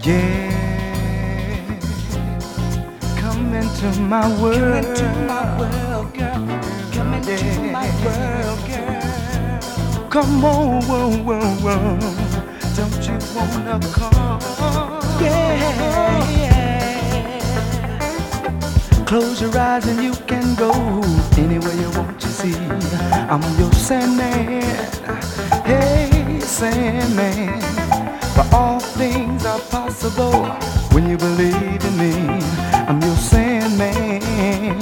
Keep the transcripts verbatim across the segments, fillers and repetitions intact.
Yeah, come into my world. Come into my world, girl. Come into Yeah. my world, girl. Come on, whoa, whoa, whoa. Don't you wanna come? Yeah, yeah. Close your eyes and you can go anywhere you want to see. I'm your Sandman. Hey, Sandman. For all things are possible when you believe in me. I'm your Sandman.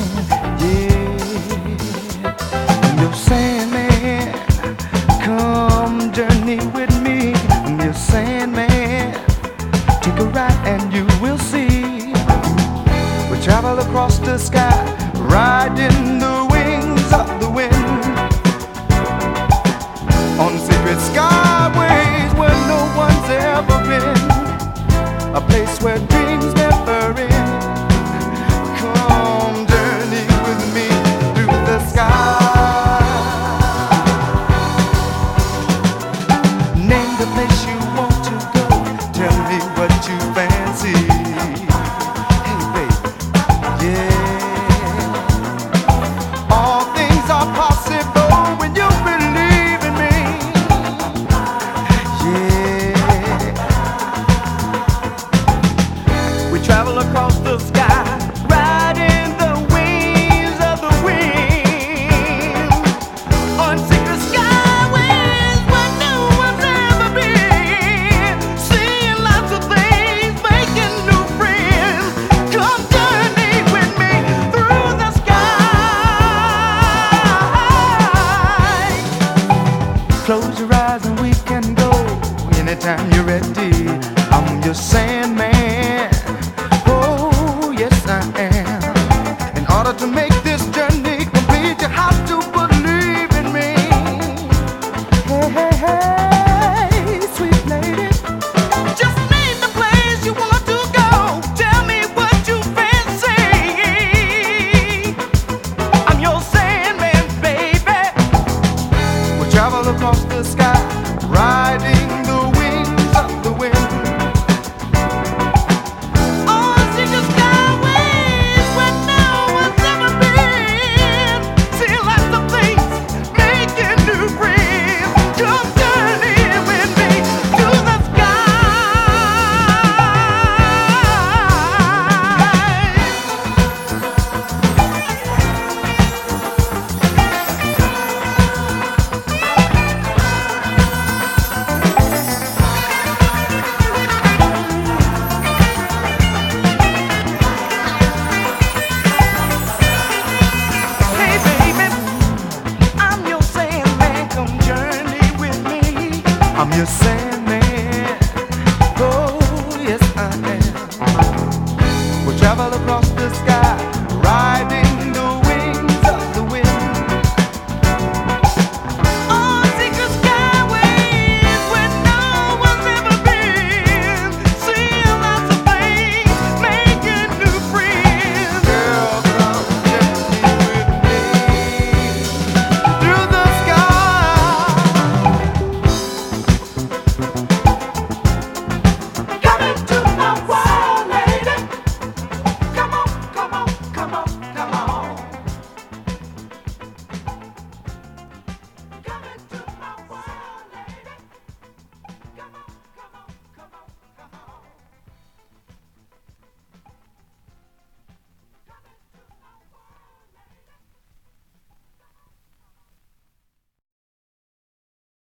Yeah, I'm your Sandman. Come journey with me. I'm your Sandman. Take a ride and you will see. We travel across the sky, riding the wings of the wind, on secret skyways where no one's ever been, a place where dreams never end. Come journey with me through the sky. Name the place you want to go. Tell me what you fancy. Hey baby, yeah. All things are possible when you believe in me. Yeah. We travel across the sky, riding the wings of the wind, on secret skyways where no one's ever been, seeing lots of things, making new friends. Come journey with me through the sky. Close your eyes and we can go anytime you're ready. I'm your Sandman. Oh, yes I am. In order to make this journey complete, you have to believe in me. Hey, hey, hey, sweet lady. Just name the place you want to go. Tell me what you fancy. I'm your Sandman, baby. We travel across the sky, riding the wings of the wind, on secret skyways where no one's ever been, seeing lots of things, making new friends. Come journey with me to the sky. Hey baby, I'm your Sandman. Come journey with me. I'm your Sandman.